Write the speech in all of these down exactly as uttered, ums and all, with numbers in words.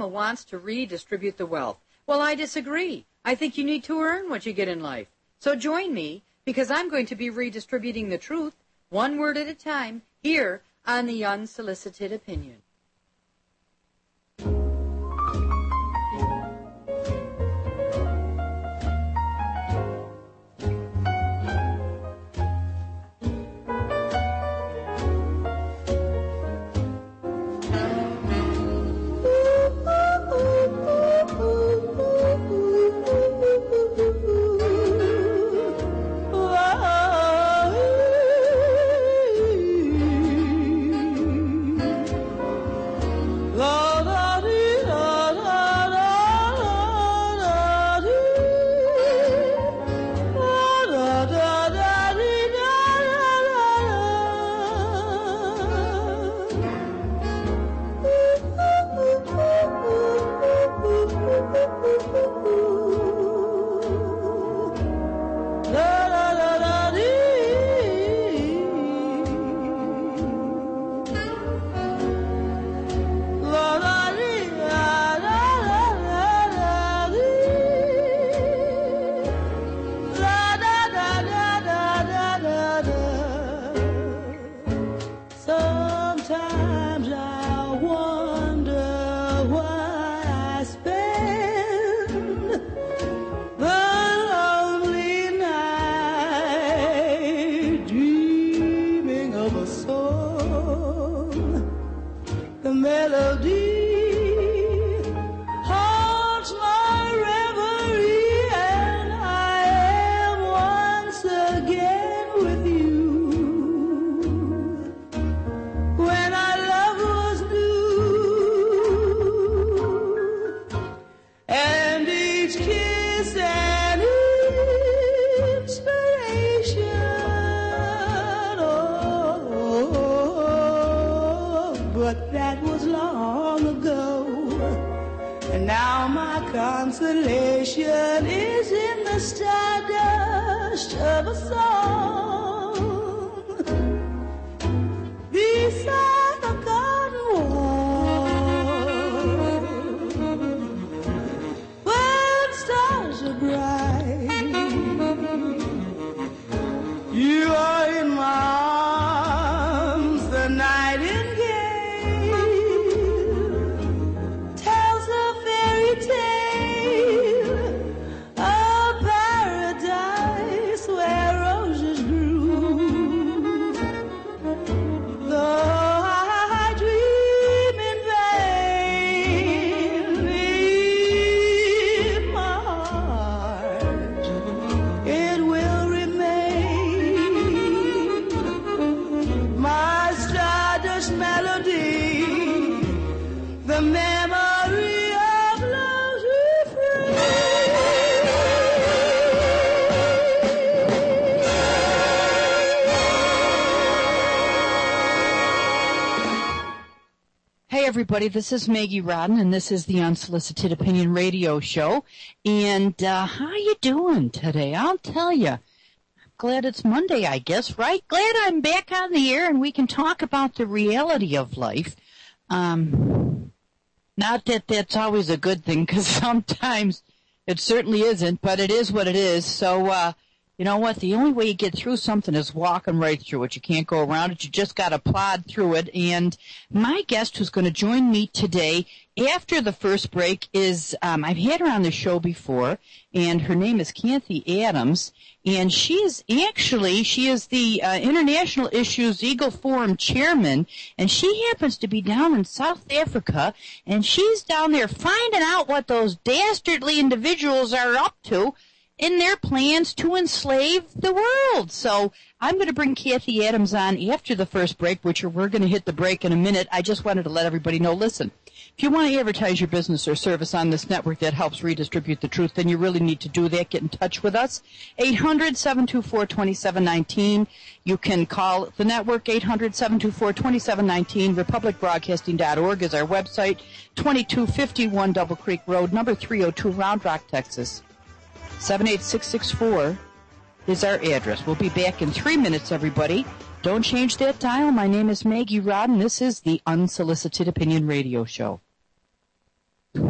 Mahatma wants to redistribute the wealth. Well, I disagree. I think you need to earn what you get in life. So join me, because I'm going to be redistributing the truth, one word at a time, here on The Unsolicited Opinion. Consolation is in the stardust of a song beside the garden wall. When stars are bright, you are in my arms. The nightingale tells a fairy tale. Everybody, this is Maggie Rodden, and this is the Unsolicited Opinion Radio Show. And uh, how you doing today? I'll tell you. Glad it's Monday, I guess, right? Glad I'm back on the air and we can talk about the reality of life. Um, not that that's always a good thing, because sometimes it certainly isn't, but it is what it is. So, uh, you know what? The only way you get through something is walking right through it. You can't go around it. You just got to plod through it. And my guest who's going to join me today after the first break is, um, I've had her on the show before, and her name is Kathy Adams. And she is actually, she is the uh, International Issues Eagle Forum chairman, and she happens to be down in South Africa, and she's down there finding out what those dastardly individuals are up to in their plans to enslave the world. So I'm going to bring Kathy Adams on after the first break, which we're going to hit the break in a minute. I just wanted to let everybody know, listen, if you want to advertise your business or service on this network that helps redistribute the truth, then you really need to do that. Get in touch with us. eight hundred, seven two four, two seven one nine. You can call the network, eight hundred, seven two four, two seven one nine. republic broadcasting dot org is our website. twenty-two fifty-one Double Creek Road, number three oh two, Round Rock, Texas. seven eight six six four is our address. We'll be back in three minutes, everybody. Don't change that dial. My name is Maggie Rodden. This is the Unsolicited Opinion Radio Show.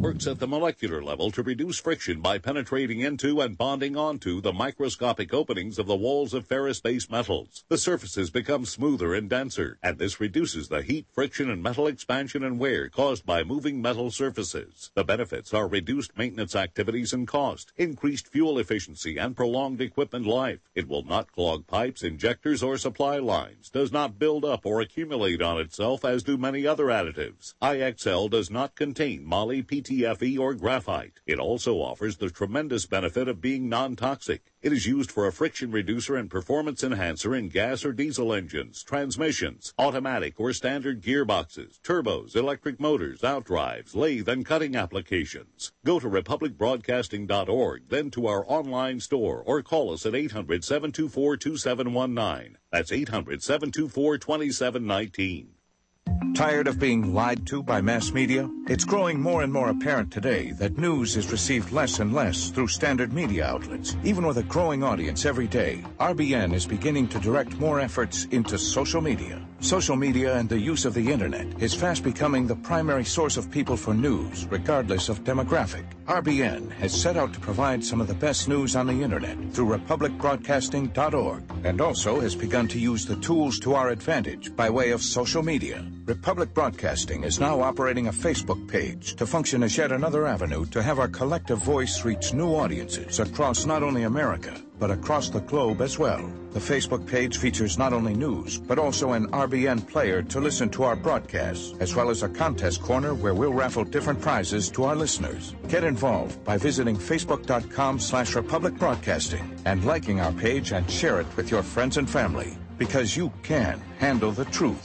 works at the molecular level to reduce friction by penetrating into and bonding onto the microscopic openings of the walls of ferrous-based metals. The surfaces become smoother and denser, and this reduces the heat, friction, and metal expansion and wear caused by moving metal surfaces. The benefits are reduced maintenance activities and cost, increased fuel efficiency, and prolonged equipment life. It will not clog pipes, injectors, or supply lines, does not build up or accumulate on itself as do many other additives. I X L does not contain moly, P T F E, or graphite. It also offers the tremendous benefit of being non-toxic. It is used for a friction reducer and performance enhancer in gas or diesel engines, transmissions, automatic or standard gearboxes, turbos, electric motors, outdrives, lathe, and cutting applications. Go to republic broadcasting dot org, then to our online store, or call us at eight hundred, seven two four, two seven one nine. That's eight hundred, seven two four, two seven one nine. Tired of being lied to by mass media? It's growing more and more apparent today that news is received less and less through standard media outlets. Even with a growing audience every day, R B N is beginning to direct more efforts into social media. Social media and the use of the internet is fast becoming the primary source of people for news, regardless of demographic. R B N has set out to provide some of the best news on the internet through republic broadcasting dot org, and also has begun to use the tools to our advantage by way of social media. Republic Broadcasting is now operating a Facebook page to function as yet another avenue to have our collective voice reach new audiences across not only America, but across the globe as well. The Facebook page features not only news, but also an R B N player to listen to our broadcasts, as well as a contest corner where we'll raffle different prizes to our listeners. Get involved by visiting facebook.com slash Republic Broadcasting and liking our page and share it with your friends and family, because you can handle the truth.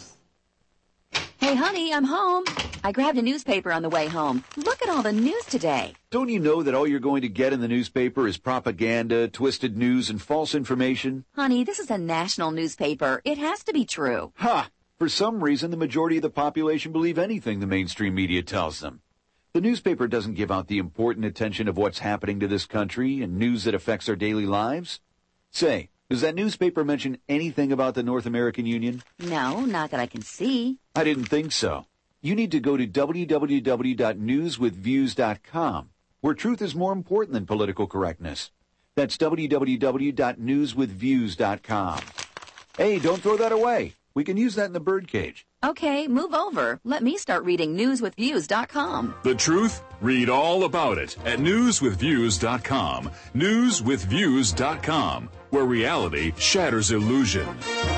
Hey, honey, I'm home. I grabbed a newspaper on the way home. Look at all the news today. Don't you know that all you're going to get in the newspaper is propaganda, twisted news, and false information? Honey, this is a national newspaper. It has to be true. Ha! For some reason, the majority of the population believe anything the mainstream media tells them. The newspaper doesn't give out the important attention of what's happening to this country and news that affects our daily lives. Say, does that newspaper mention anything about the North American Union? No, not that I can see. I didn't think so. You need to go to w w w dot news with views dot com, where truth is more important than political correctness. That's w w w dot news with views dot com. Hey, don't throw that away. We can use that in the birdcage. Okay, move over. Let me start reading news with views dot com. The truth? Read all about it at news with views dot com. news with views dot com, where reality shatters illusion.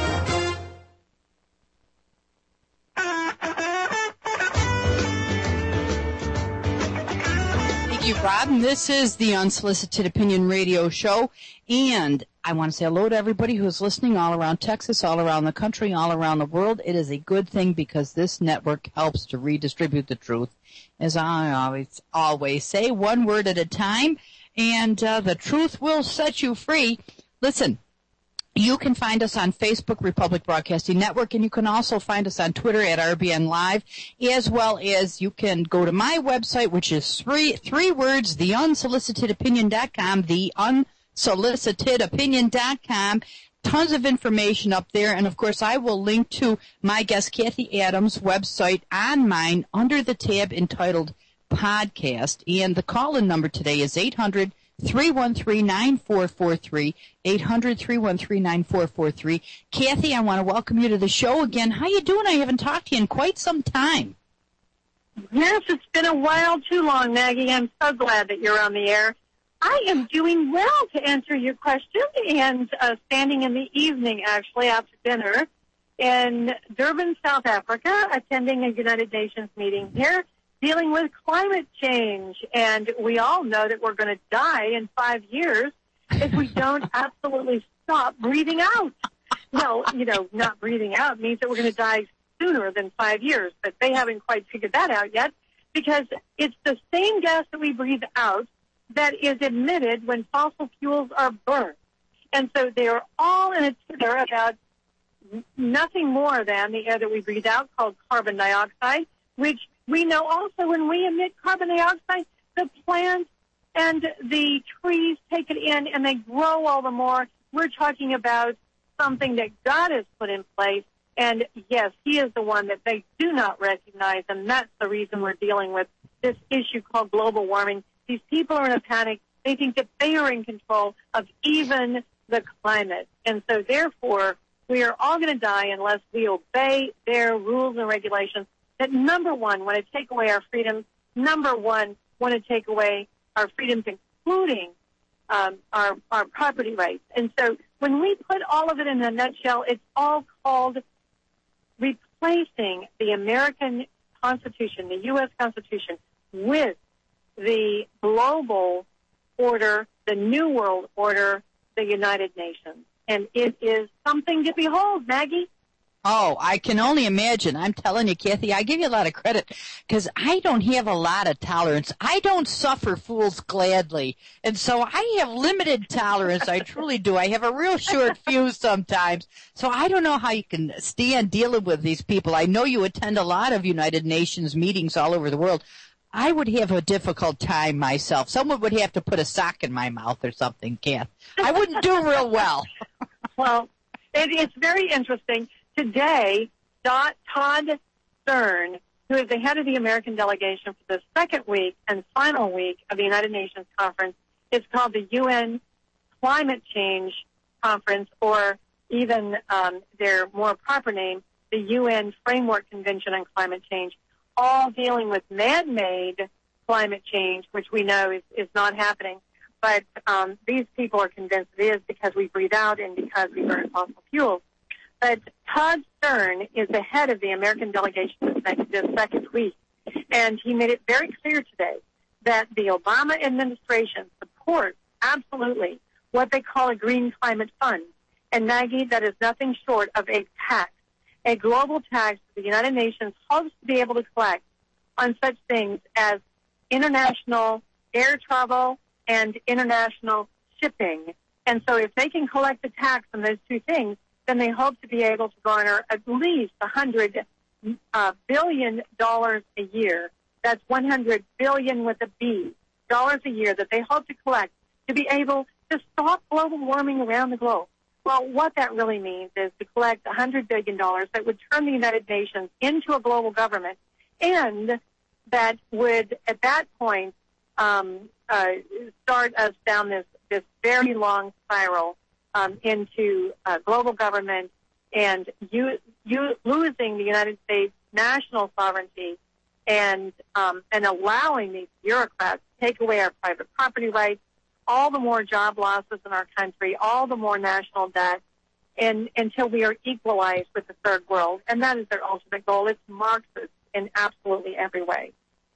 Thank you, Rob. And this is the Unsolicited Opinion Radio Show. And I want to say hello to everybody who's listening all around Texas, all around the country, all around the world. It is a good thing because this network helps to redistribute the truth. As I always, always say, one word at a time, and uh, the truth will set you free. Listen, you can find us on Facebook, Republic Broadcasting Network, and you can also find us on Twitter at R B N Live, as well as you can go to my website, which is three three words, the unsolicited opinion dot com, the unsolicited opinion dot com. Tons of information up there, and of course I will link to my guest Kathy Adams' website on mine under the tab entitled Podcast, and the call-in number today is eight hundred, three one three, nine four four three, eight hundred, three one three, nine four four three. Kathy, I want to welcome you to the show again. How you doing? I haven't talked to you in quite some time. Yes, it's been a while too long, Maggie. I'm so glad that you're on the air. I am doing well, to answer your question, and uh, standing in the evening, actually, after dinner, in Durban, South Africa, attending a United Nations meeting here, dealing with climate change. And we all know that we're going to die in five years if we don't absolutely stop breathing out. Well, you know, not breathing out means that we're going to die sooner than five years, but they haven't quite figured that out yet, because it's the same gas that we breathe out that is emitted when fossil fuels are burned. And so they are all in a titter about nothing more than the air that we breathe out, called carbon dioxide, which we know also when we emit carbon dioxide, the plants and the trees take it in and they grow all the more. We're talking about something that God has put in place. And yes, he is the one that they do not recognize, and that's the reason we're dealing with this issue called global warming. These people are in a panic. They think that they are in control of even the climate. And so, therefore, we are all going to die unless we obey their rules and regulations that, number one, want to take away our freedoms, number one, want to take away our freedoms, including um, our, our property rights. And so when we put all of it in a nutshell, it's all called replacing the American Constitution, the U S Constitution, with the global order, the New World Order, the United Nations. And it is something to behold, Maggie. Oh, I can only imagine. I'm telling you, Kathy, I give you a lot of credit because I don't have a lot of tolerance. I don't suffer fools gladly. And so I have limited tolerance. I truly do. I have a real short fuse sometimes. So I don't know how you can stand dealing with these people. I know you attend a lot of United Nations meetings all over the world. I would have a difficult time myself. Someone would have to put a sock in my mouth or something, Kath. I wouldn't do real well. Well, it, it's very interesting. Today, Todd Stern, who is the head of the American delegation for the second week and final week of the United Nations Conference, is called the U N Climate Change Conference, or even um, their more proper name, the U N Framework Convention on Climate Change, all dealing with man-made climate change, which we know is, is not happening. But um, these people are convinced it is because we breathe out and because we burn fossil fuels. But Todd Stern is the head of the American delegation this second week, and he made it very clear today that the Obama administration supports absolutely what they call a green climate fund. And, Maggie, that is nothing short of a tax, a global tax that the United Nations hopes to be able to collect on such things as international air travel and international shipping. And so if they can collect the tax on those two things, then they hope to be able to garner at least one hundred uh, billion dollars a year. That's one hundred billion with a B, dollars a year that they hope to collect to be able to stop global warming around the globe. Well, what that really means is to collect one hundred billion dollars that would turn the United Nations into a global government, and that would, at that point, um, uh, start us down this, this very long spiral um, into uh, global government and you, you losing the United States national sovereignty and um, and allowing these bureaucrats to take away our private property rights, all the more job losses in our country, all the more national debt, and until we are equalized with the third world. And that is their ultimate goal. It's Marxist in absolutely every way.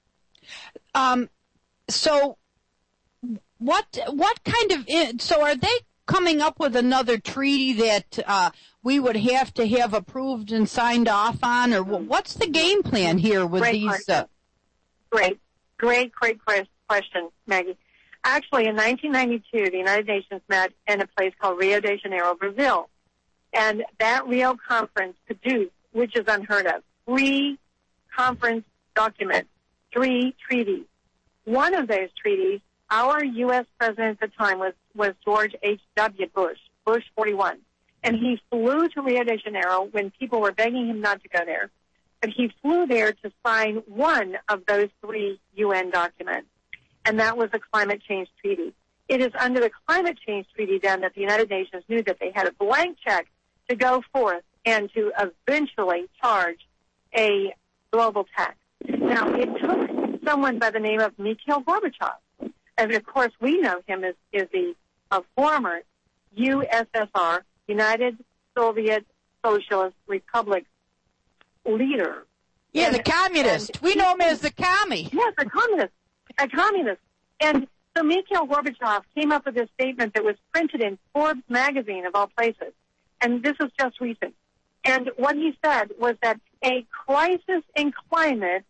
Um, so what what kind of, so are they coming up with another treaty that uh, we would have to have approved and signed off on, or what's the game plan here with great these? Uh... Great, great, great question, Maggie. Actually, in nineteen ninety-two, the United Nations met in a place called Rio de Janeiro, Brazil. And that Rio conference produced, which is unheard of, three conference documents, three treaties. One of those treaties, our U S president at the time was, was George H W Bush, Bush forty-one. And he flew to Rio de Janeiro when people were begging him not to go there. But he flew there to sign one of those three U N documents, and that was the Climate Change Treaty. It is under the Climate Change Treaty, then, that the United Nations knew that they had a blank check to go forth and to eventually charge a global tax. Now, it took someone by the name of Mikhail Gorbachev, and of course we know him as is the a former U S S R, United Soviet Socialist Republic leader. Yeah, and, the communist. And, we know him as the commie. Yes, a communist. A communist. And so Mikhail Gorbachev came up with this statement that was printed in Forbes magazine, of all places. And this is just recent. And what he said was that a crisis in climate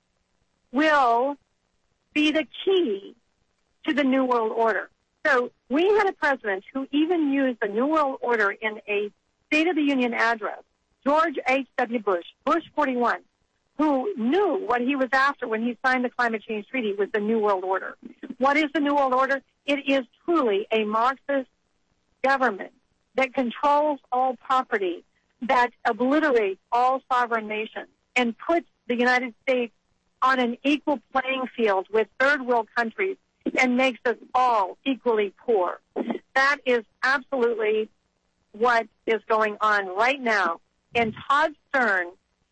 will be the key to the New World Order. So we had a president who even used the New World Order in a State of the Union address, George H W Bush, Bush forty-one, who knew what he was after when he signed the Climate Change Treaty was the New World Order. What is the New World Order? It is truly a Marxist government that controls all property, that obliterates all sovereign nations, and puts the United States on an equal playing field with third world countries and makes us all equally poor. That is absolutely what is going on right now. And Todd Stern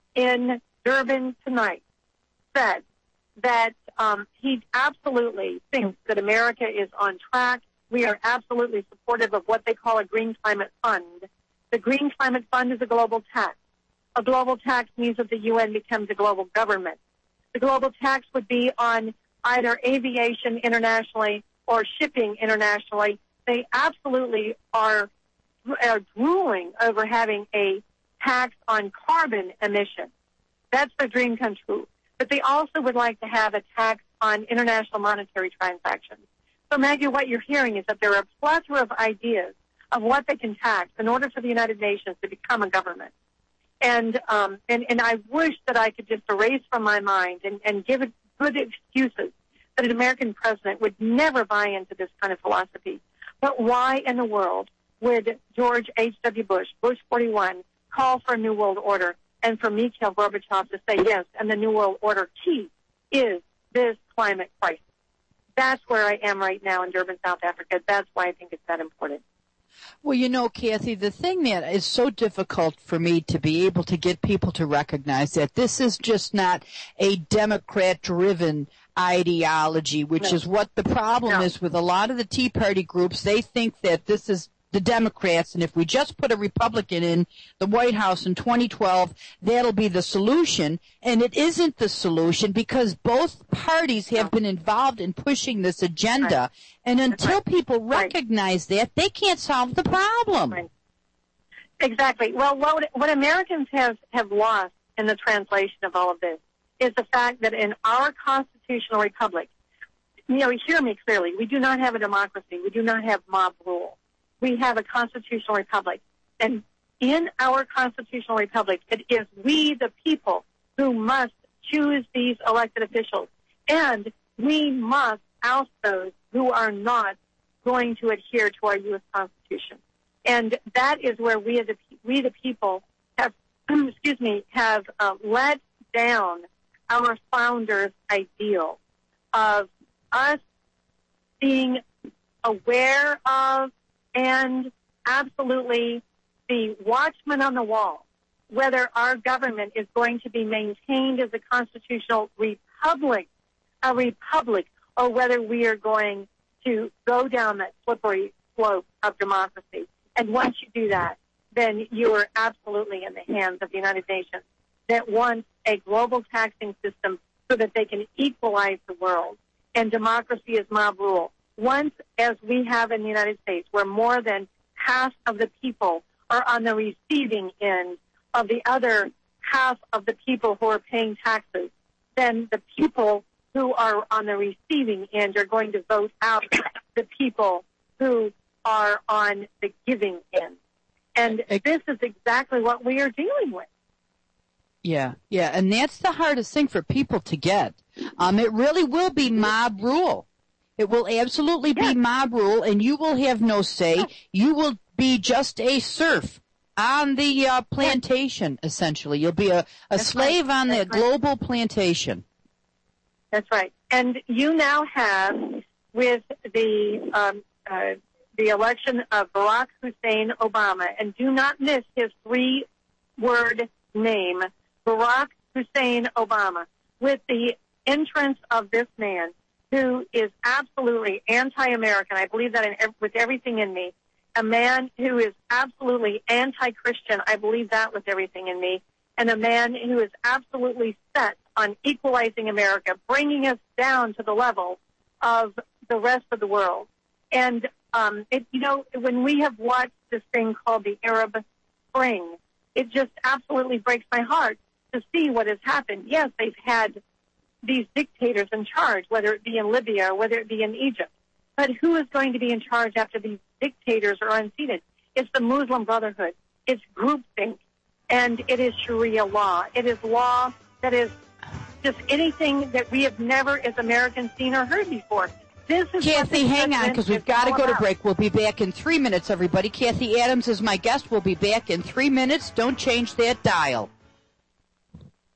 in Durban tonight said that um, he absolutely thinks that America is on track. We are absolutely supportive of what they call a Green Climate Fund. The Green Climate Fund is a global tax. A global tax means that the U N becomes a global government. The global tax would be on either aviation internationally or shipping internationally. They absolutely are, are drooling over having a tax on carbon emissions. That's their dream come true. But they also would like to have a tax on international monetary transactions. So, Maggie, what you're hearing is that there are a plethora of ideas of what they can tax in order for the United Nations to become a government. And um, and, and I wish that I could just erase from my mind and, and give it good excuses that an American president would never buy into this kind of philosophy. But why in the world would George H W. Bush, Bush forty-one, call for a New World Order and for Mikhail Gorbachev to say yes, and the New World Order key is this climate crisis? That's where I am right now in Durban, South Africa. That's why I think it's that important. Well, you know, Kathy, the thing that is so difficult for me to be able to get people to recognize that this is just not a Democrat-driven ideology, which No. is what the problem No. is with a lot of the Tea Party groups. They think that this is the Democrats, and if we just put a Republican in the White House in twenty twelve, that'll be the solution. And it isn't the solution because both parties have been involved in pushing this agenda. Right. And until right. people recognize right. that, they can't solve the problem. Right. Exactly. Well, what, what Americans have, have lost in the translation of all of this is the fact that in our constitutional republic, you know, hear me clearly, we do not have a democracy. We do not have mob rule. We have a constitutional republic. And in our constitutional republic, it is we, the people, who must choose these elected officials. And we must oust those who are not going to adhere to our U S Constitution. And that is where we, as a, we the people, have, excuse me, have uh, let down our founders' ideal of us being aware of and absolutely the watchman on the wall, whether our government is going to be maintained as a constitutional republic, a republic, or whether we are going to go down that slippery slope of democracy. And once you do that, then you are absolutely in the hands of the United Nations that wants a global taxing system so that they can equalize the world. And democracy is mob rule. Once, as we have in the United States, where more than half of the people are on the receiving end of the other half of the people who are paying taxes, then the people who are on the receiving end are going to vote out the people who are on the giving end. And this is exactly what we are dealing with. Yeah, yeah, and that's the hardest thing for people to get. Um, it really will be mob rule. It will absolutely yes. be mob rule, and you will have no say. Yes. You will be just a serf on the uh, plantation, yes. essentially. You'll be a, a slave right. on That's the right. global plantation. That's right. And you now have, with the um, uh, the election of Barack Hussein Obama, and do not miss his three-word name, Barack Hussein Obama, with the entrance of this man who is absolutely anti-American. I believe that in, with everything in me. A man who is absolutely anti-Christian. I believe that with everything in me. And a man who is absolutely set on equalizing America, bringing us down to the level of the rest of the world. And, um, it, you know, when we have watched this thing called the Arab Spring, it just absolutely breaks my heart to see what has happened. Yes, they've had these dictators in charge, whether it be in Libya or whether it be in Egypt. But who is going to be in charge after these dictators are unseated? It's the Muslim Brotherhood. It's groupthink. And it is Sharia law. It is law that is just anything that we have never, as Americans, seen or heard before. This is Kathy, hang on, because we've got to go to break. We'll be back in three minutes, everybody. Kathy Adams is my guest. We'll be back in three minutes. Don't change that dial.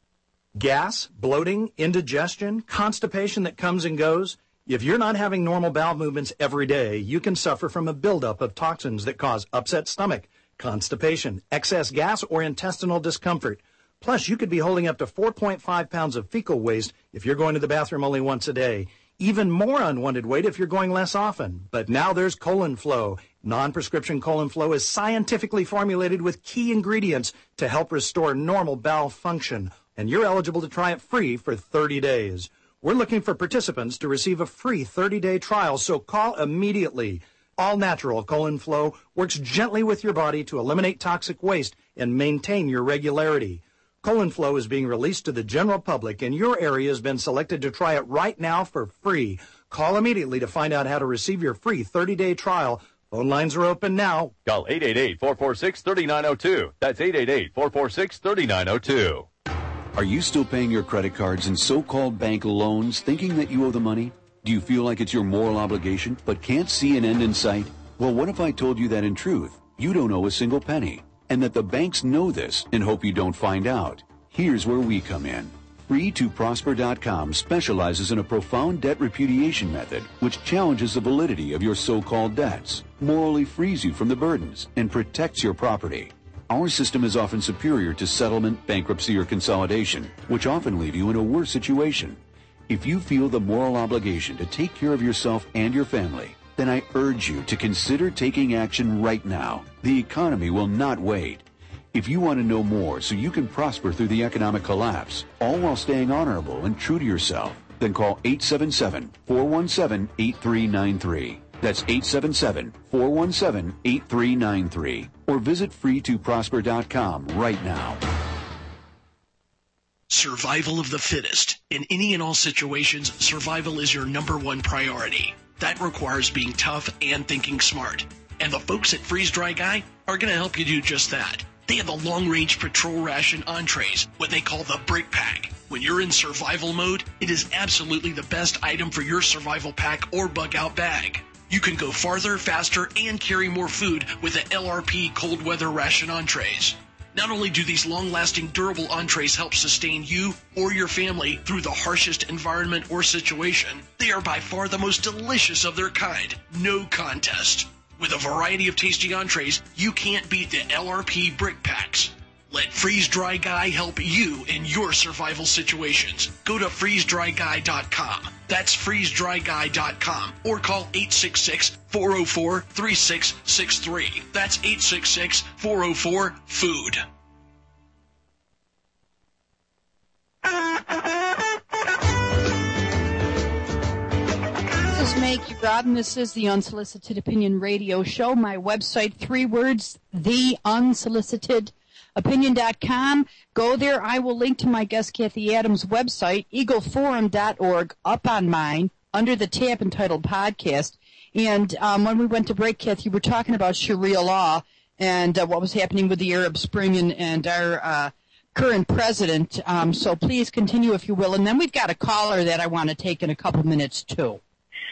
Gas, bloating, indigestion, constipation that comes and goes. If you're not having normal bowel movements every day, you can suffer from a buildup of toxins that cause upset stomach, constipation, excess gas, or intestinal discomfort. Plus, you could be holding up to four point five pounds of fecal waste if you're going to the bathroom only once a day. Even more unwanted weight if you're going less often. But now there's Colon Flow. Non-prescription Colon Flow is scientifically formulated with key ingredients to help restore normal bowel function. And you're eligible to try it free for thirty days. We're looking for participants to receive a free thirty-day trial, so call immediately. All natural Colon Flow works gently with your body to eliminate toxic waste and maintain your regularity. Colon Flow is being released to the general public, and your area has been selected to try it right now for free. Call immediately to find out how to receive your free thirty-day trial. Phone lines are open now. Call eight eight eight, four four six, three nine zero two. That's eight eight eight, four four six, three nine zero two. Are you still paying your credit cards and so-called bank loans thinking that you owe the money? Do you feel like it's your moral obligation but can't see an end in sight? Well, what if I told you that in truth, you don't owe a single penny, and that the banks know this and hope you don't find out? Here's where we come in. free to prosper dot com specializes in a profound debt repudiation method which challenges the validity of your so-called debts, morally frees you from the burdens, and protects your property. Our system is often superior to settlement, bankruptcy, or consolidation, which often leave you in a worse situation. If you feel the moral obligation to take care of yourself and your family, then I urge you to consider taking action right now. The economy will not wait. If you want to know more so you can prosper through the economic collapse, all while staying honorable and true to yourself, then call eight seven seven, four one seven, eight three nine three. That's eight seven seven, four one seven, eight three nine three. Or visit free to prosper dot com right now. Survival of the fittest. In any and all situations, survival is your number one priority. That requires being tough and thinking smart. And the folks at Freeze Dry Guy are going to help you do just that. They have the long-range patrol ration entrees, what they call the Brick Pack. When you're in survival mode, it is absolutely the best item for your survival pack or bug-out bag. You can go farther, faster, and carry more food with the L R P cold weather ration entrees. Not only do these long-lasting, durable entrees help sustain you or your family through the harshest environment or situation, they are by far the most delicious of their kind. No contest. With a variety of tasty entrees, you can't beat the L R P Brick Packs. Let Freeze Dry Guy help you in your survival situations. Go to freeze dry guy dot com. That's freeze dry guy dot com. Or call eight six six, four oh four, three six six three. That's eight six six, four oh four, FOOD. This is Maggie Rodden. This is the Unsolicited Opinion Radio Show. My website, three words, the unsolicited opinion dot com. Go there. I will link to my guest Kathy Adams' website, eagle forum dot org, up on mine, under the tab entitled Podcast. And um, when we went to break, Kathy, you were talking about Sharia law and uh, what was happening with the Arab Spring and, and our uh, current president. Um, so please continue, if you will. And then we've got a caller that I want to take in a couple minutes, too.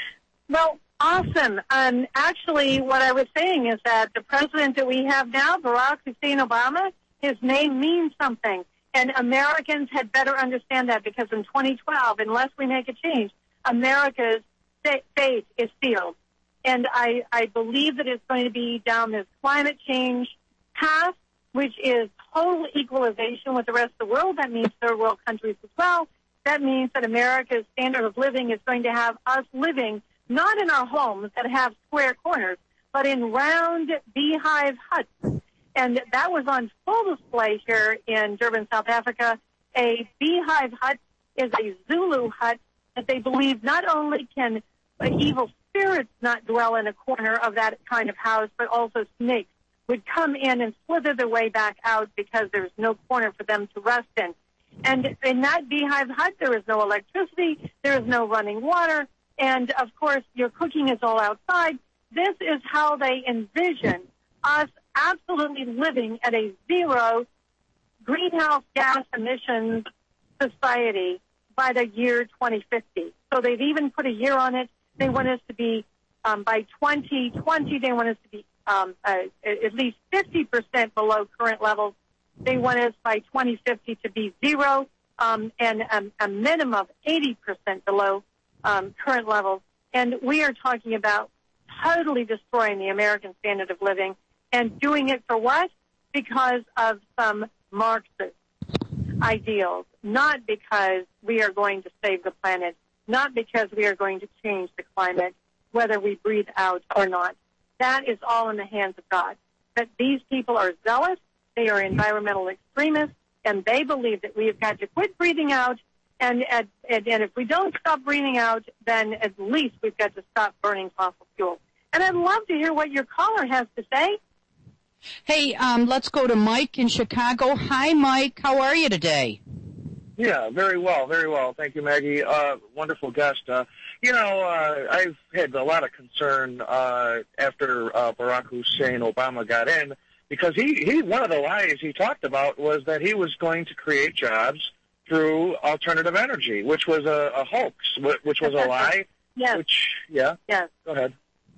Well, awesome. Um, actually, what I was saying is that the president that we have now, Barack Hussein Obama, his name means something. And Americans had better understand that, because in twenty twelve, unless we make a change, America's fate is sealed. And I, I believe that it's going to be down this climate change path, which is total equalization with the rest of the world. That means third world countries as well. That means that America's standard of living is going to have us living not in our homes that have square corners, but in round beehive huts. And that was on full display here in Durban, South Africa. A beehive hut is a Zulu hut that they believe not only can evil spirits not dwell in a corner of that kind of house, but also snakes would come in and slither their way back out because there's no corner for them to rest in. And in that beehive hut, there is no electricity, there is no running water, and, of course, your cooking is all outside. This is how they envision us absolutely living at a zero greenhouse gas emissions society by the year twenty fifty. So they've even put a year on it. They want us to be, um, by twenty twenty, they want us to be um, uh, at least fifty percent below current levels. They want us by twenty fifty to be zero. um, and um, a minimum of eighty percent below um, current levels. And we are talking about totally destroying the American standard of living, and doing it for what? Because of some Marxist ideals, not because we are going to save the planet, not because we are going to change the climate, whether we breathe out or not. That is all in the hands of God. But these people are zealous, they are environmental extremists, and they believe that we have got to quit breathing out, and, and, and if we don't stop breathing out, then at least we've got to stop burning fossil fuels. And I'd love to hear what your caller has to say. Hey, um, let's go to Mike in Chicago. Hi, Mike. How are you today? Yeah, very well, very well. Thank you, Maggie. Uh, wonderful guest. Uh, you know, uh, I've had a lot of concern uh, after uh, Barack Hussein Obama got in, because he, he one of the lies he talked about was that he was going to create jobs through alternative energy, which was a, a hoax, which was a lie. Yes. Which, yeah? Yes. Go ahead.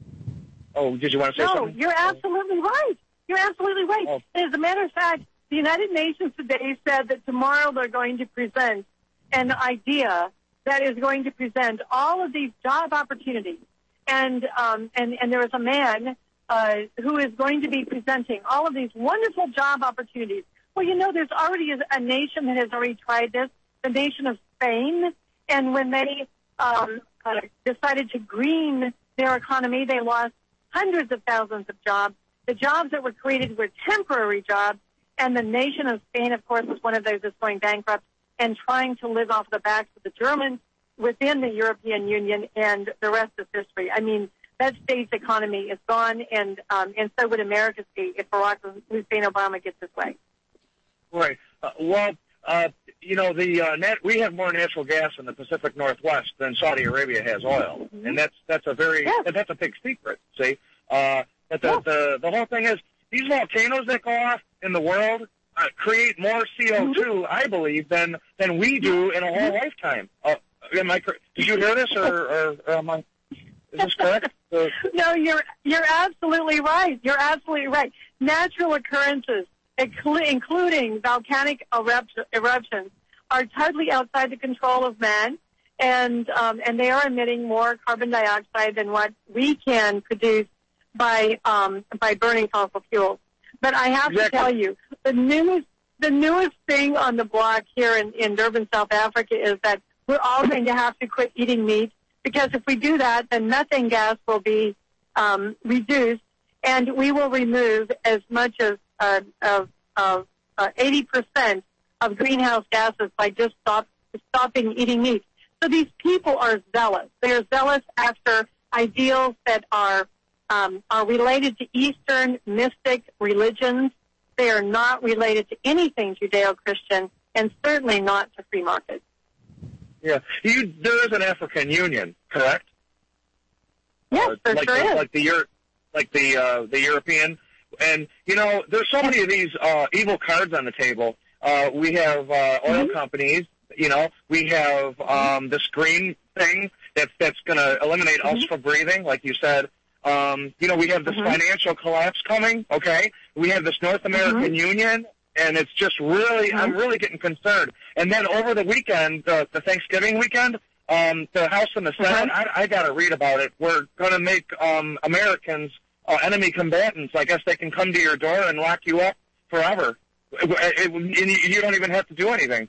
Oh, did you want to say no, something? No, you're absolutely right. You're absolutely right. Oh. As a matter of fact, the United Nations today said that tomorrow they're going to present an idea that is going to present all of these job opportunities. And um, and, and there is a man uh, who is going to be presenting all of these wonderful job opportunities. Well, you know, there's already a, a nation that has already tried this, the nation of Spain. And when they um, uh, decided to green their economy, they lost hundreds of thousands of jobs. The jobs that were created were temporary jobs, and the nation of Spain, of course, was one of those that's going bankrupt and trying to live off the backs of the Germans within the European Union, and the rest is history. I mean, that state's economy is gone, and um, and so would America's be if Barack Hussein Obama gets his way. Right. Uh, well, uh, you know, the uh, net, we have more natural gas in the Pacific Northwest than Saudi Arabia has oil, mm-hmm. and that's that's a very yes. that's a big secret. See, uh, but the, yes. the the whole thing is these volcanoes that go off in the world uh, create more C O two, mm-hmm. I believe, than than we do in a whole mm-hmm. lifetime. Uh, am I? Did you hear this, or, or, or am I? Is this correct? Uh, no, you're you're absolutely right. You're absolutely right. Natural occurrences, including volcanic eruptions, are totally outside the control of man, and um, and they are emitting more carbon dioxide than what we can produce by um, by burning fossil fuels. But I have exactly. to tell you, the newest the newest thing on the block here in, in Durban, South Africa, is that we're all going to have to quit eating meat, because if we do that, then methane gas will be um, reduced, and we will remove as much as uh, of, of uh, eighty percent of greenhouse gases by just stop, stopping eating meat. So these people are zealous. They are zealous after ideals that are um, are related to Eastern mystic religions. They are not related to anything Judeo-Christian, and certainly not to free market. Yeah, you, there is an African Union, correct? Yes, uh, there like sure the, is. Like the Euro, like the uh, the European, and you know, there's so many of these uh, evil cards on the table. Uh, we have uh, oil mm-hmm. companies. You know, we have um, this green thing that's that's going to eliminate mm-hmm. us from breathing, like you said. Um, you know, we have this mm-hmm. financial collapse coming. Okay, we have this North American mm-hmm. Union. And it's just really, mm-hmm. I'm really getting concerned. And then over the weekend, uh, the Thanksgiving weekend, um, the House and the Senate, mm-hmm. I, I got to read about it. We're going to make um, Americans uh, enemy combatants. I guess they can come to your door and lock you up forever. It, it, it, you don't even have to do anything.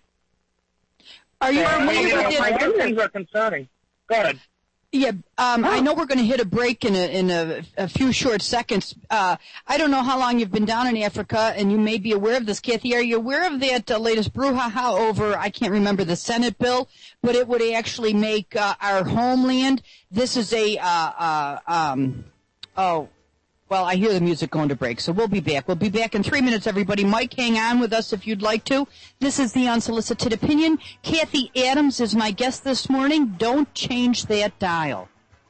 Are you uh, familiar you know, with my it? things are concerning. Go ahead. Yeah, um, oh. I know we're going to hit a break in a, in a, a few short seconds. Uh, I don't know how long you've been down in Africa, and you may be aware of this, Kathy. Are you aware of that uh, latest brouhaha over, I can't remember the Senate bill, but it would actually make uh, our homeland, this is a, uh, uh, um, oh, well, I hear the music going to break, so we'll be back. We'll be back in three minutes, everybody. Mike, hang on with us if you'd like to. This is the Unsolicited Opinion. Kathy Adams is my guest this morning. Don't change that dial.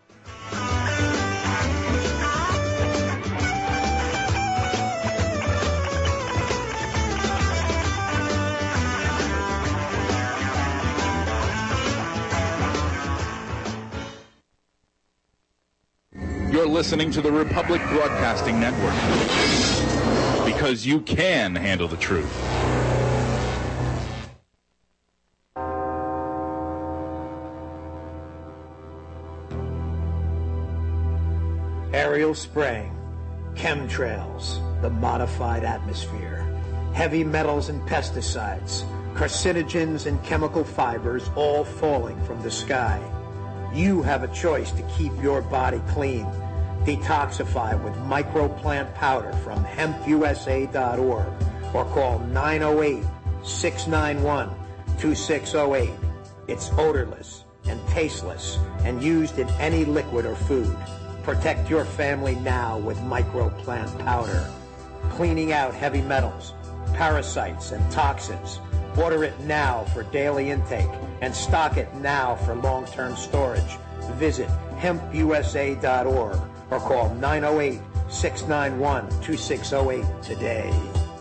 You're listening to the Republic Broadcasting Network, because you can handle the truth. aerial spraying, chemtrails, the modified atmosphere, heavy metals and pesticides, carcinogens and chemical fibers all falling from the sky. You have a choice to keep your body clean. Detoxify with microplant powder from hemp U S A dot org or call nine oh eight, six nine one, two six oh eight. It's odorless and tasteless and used in any liquid or food. Protect your family now with microplant powder. Cleaning out heavy metals, parasites, and toxins. Order it now for daily intake and stock it now for long-term storage. Visit hemp U S A dot org or call nine oh eight, six nine one, two six oh eight today.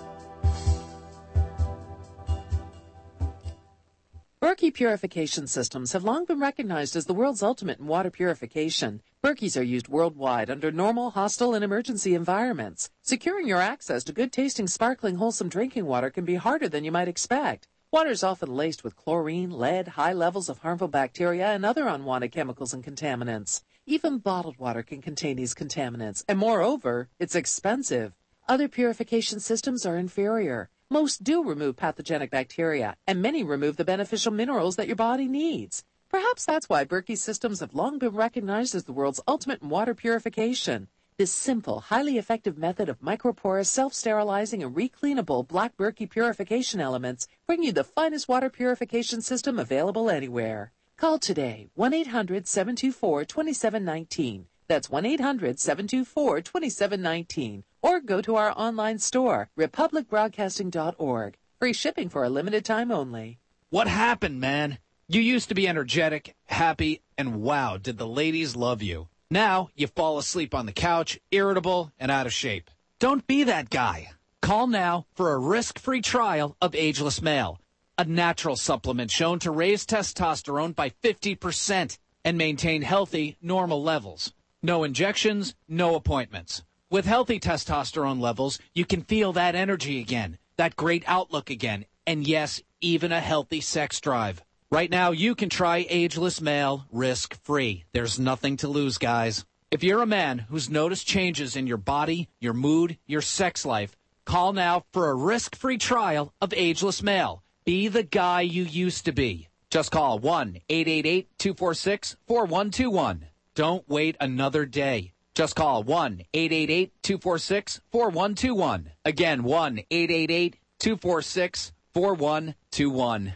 Berkey purification systems have long been recognized as the world's ultimate in water purification. Berkeys are used worldwide under normal, hostile, and emergency environments. Securing your access to good-tasting, sparkling, wholesome drinking water can be harder than you might expect. Water is often laced with chlorine, lead, high levels of harmful bacteria, and other unwanted chemicals and contaminants. Even bottled water can contain these contaminants, and moreover, it's expensive. Other purification systems are inferior. Most do remove pathogenic bacteria, and many remove the beneficial minerals that your body needs. Perhaps that's why Berkey systems have long been recognized as the world's ultimate in water purification. This simple, highly effective method of microporous, self-sterilizing, and recleanable black Berkey purification elements bring you the finest water purification system available anywhere. Call today, one eight hundred, seven two four, two seven one nine. That's one eight hundred, seven two four, two seven one nine. Or go to our online store, republic broadcasting dot org. Free shipping for a limited time only. What happened, man? You used to be energetic, happy, and wow, did the ladies love you. Now, you fall asleep on the couch, irritable, and out of shape. Don't be that guy. Call now for a risk-free trial of Ageless Male, a natural supplement shown to raise testosterone by fifty percent and maintain healthy, normal levels. No injections, no appointments. With healthy testosterone levels, you can feel that energy again, that great outlook again, and yes, even a healthy sex drive. Right now, you can try Ageless Male risk-free. There's nothing to lose, guys. If you're a man who's noticed changes in your body, your mood, your sex life, call now for a risk-free trial of Ageless Male. Be the guy you used to be. Just call one eight eight eight, two four six, four one two one. Don't wait another day. Just call one eight eight eight, two four six, four one two one. Again, one eight eight eight, two four six, four one two one.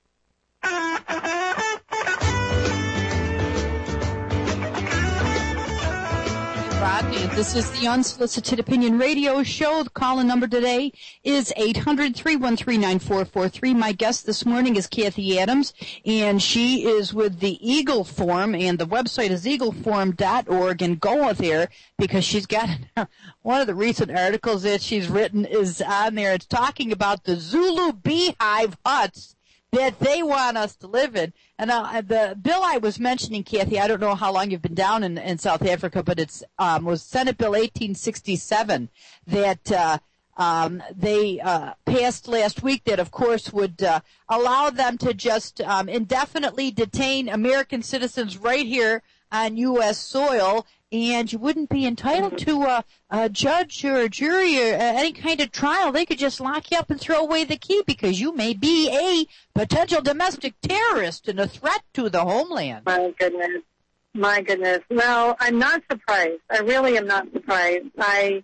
Rodney, this is the Unsolicited Opinion Radio Show. The call-in number today is eight hundred, three one three, nine four four three. My guest this morning is Kathy Adams, and she is with the Eagle Forum, and the website is eagle forum dot org, and go there because she's got one of the recent articles that she's written is on there. It's talking about the Zulu beehive huts that they want us to live in. And uh, the bill I was mentioning, Kathy, I don't know how long you've been down in, in South Africa, but it's um, was Senate Bill eighteen sixty-seven that uh, um, they uh, passed last week that, of course, would uh, allow them to just um, indefinitely detain American citizens right here on U S soil, and you wouldn't be entitled to a, a judge or a jury or any kind of trial. They could just lock you up and throw away the key because you may be a potential domestic terrorist and a threat to the homeland. My goodness. My goodness. Well, I'm not surprised. I really am not surprised. I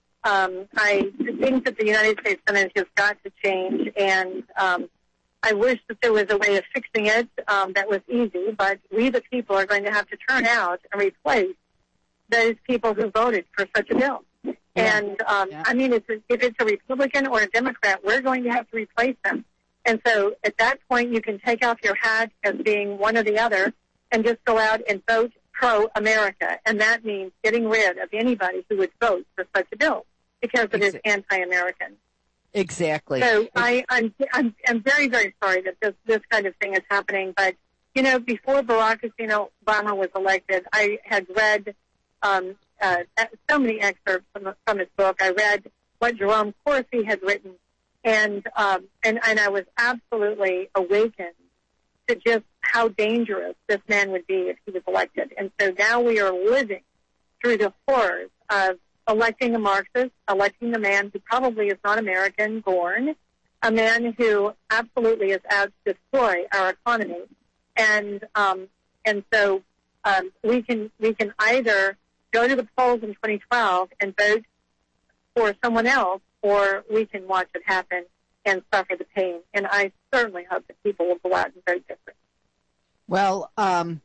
um, I think that the United States Senate has got to change, and um, I wish that there was a way of fixing it um, that was easy, but we the people are going to have to turn out and replace those people who voted for such a bill. Yeah. And, um, yeah. I mean, if it's, if it's a Republican or a Democrat, we're going to have to replace them. And so at that point, you can take off your hat as being one or the other and just go out and vote pro-America. And that means getting rid of anybody who would vote for such a bill because it is anti-American. Exactly. So I, I'm, I'm, I'm very, very sorry that this, this kind of thing is happening. But, you know, before Barack Hussein Obama was elected, I had read um, uh, so many excerpts from, from his book. I read what Jerome Corsi had written, and, um, and, and I was absolutely awakened to just how dangerous this man would be if he was elected. And so now we are living through the horrors of electing a Marxist, electing a man who probably is not American-born, a man who absolutely is out to destroy our economy. And um, and so um, we can we can either go to the polls in twenty twelve and vote for someone else, or we can watch it happen and suffer the pain. And I certainly hope that people will go out and vote different. Well, um,